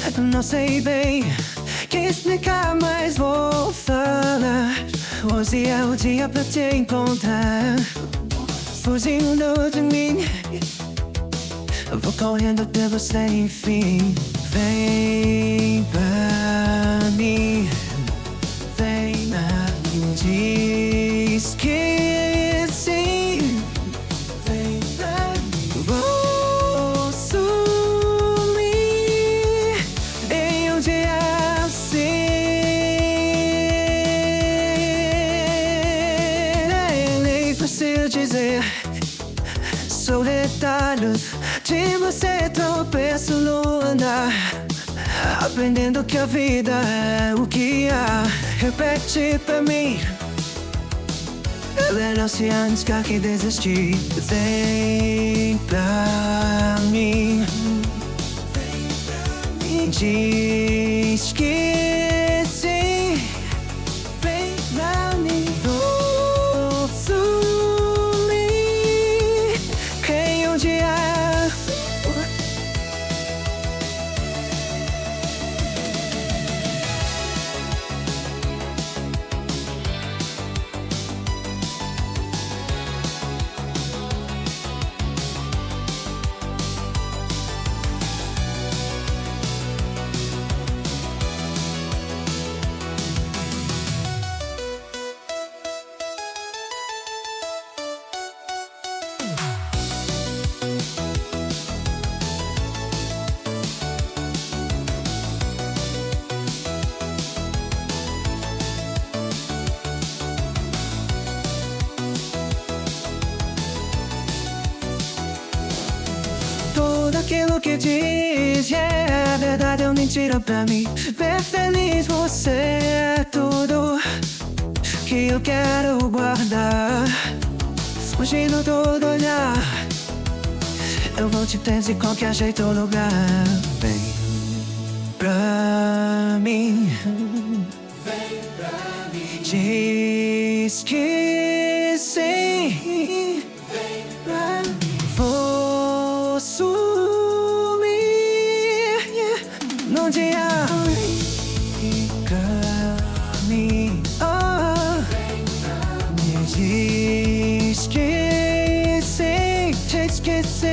Não sei bem que explicar, mas vou falar. Hoje é o dia pra te encontrar. Fugindo de mim, vou correndo até você, enfim. Vem pra mim, vem pra mim. Diz que sim, vem pra mim. Vou sumir em um dia assim. Nem preciso dizer, sou detalhes de você, tropeço no andar, aprendendo que a vida é o que há. Repete pra mim, lembra-se antes que desistir. Vem pra mim, diz que sim, vem pra mim. Vou sumir em um dia. Tudo aquilo que diz é verdade ou mentira pra mim. Ver feliz, você é tudo que eu quero guardar. Fugindo todo olhar, eu vou te ter de qualquer jeito ou lugar. Vem pra mim, vem pra mim. Diz que sim, vem pra mim. Vou sumir num dia. Vem pra mim, oh, me diz que sim, diz que sim.